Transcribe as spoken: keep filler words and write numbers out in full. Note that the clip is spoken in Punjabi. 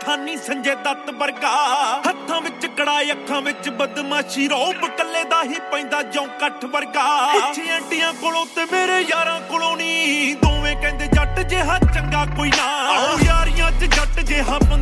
ਪਠਾਨੀ ਸੰਜੇ ਦੱਤ ਵਰਗਾ। ਹੱਥਾਂ ਵਿੱਚ ਕੜਾਈ ਅੱਖਾਂ ਵਿੱਚ ਬਦਮਾਸ਼ੀ ਰੌਬ ਕੱਲੇ ਦਾ ਹੀ ਪੈਂਦਾ ਜੌਂ ਕੱਠ ਵਰਗਾ। ਪਿੱਛੇ ਐਂਟੀਆਂ ਕੋਲੋਂ ਤੇ ਮੇਰੇ ਯਾਰਾਂ ਕੋਲੋਂ ਨੀ ਦੋਵੇਂ ਕਹਿੰਦੇ ਜੱਟ ਜਿਹਾ ਚੰਗਾ ਕੋਈ ਨਾ। ਆਓ ਯਾਰੀਆਂ ਚ ਜੱਟ ਜਿਹਾ